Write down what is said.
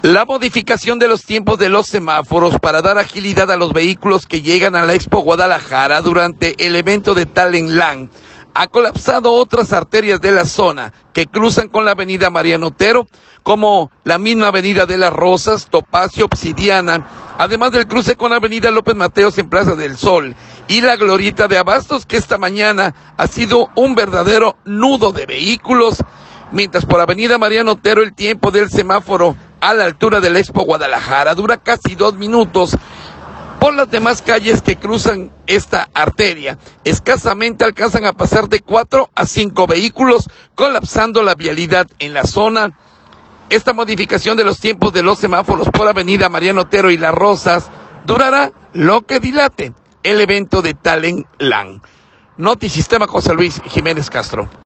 La modificación de los tiempos de los semáforos para dar agilidad a los vehículos que llegan a la Expo Guadalajara durante el evento de Talentland ha colapsado otras arterias de la zona que cruzan con la avenida Mariano Otero, como la misma avenida de las Rosas, Topacio, Obsidiana, además del cruce con la avenida López Mateos en Plaza del Sol y la glorieta de Abastos, que esta mañana ha sido un verdadero nudo de vehículos, mientras por avenida Mariano Otero el tiempo del semáforo a la altura de la Expo Guadalajara dura casi 2 minutos. Por las demás calles que cruzan esta arteria, escasamente alcanzan a pasar de 4 a 5 vehículos, colapsando la vialidad en la zona. Esta modificación de los tiempos de los semáforos por avenida Mariano Otero y Las Rosas durará lo que dilate el evento de Talentland. Notisistema José Luis Jiménez Castro.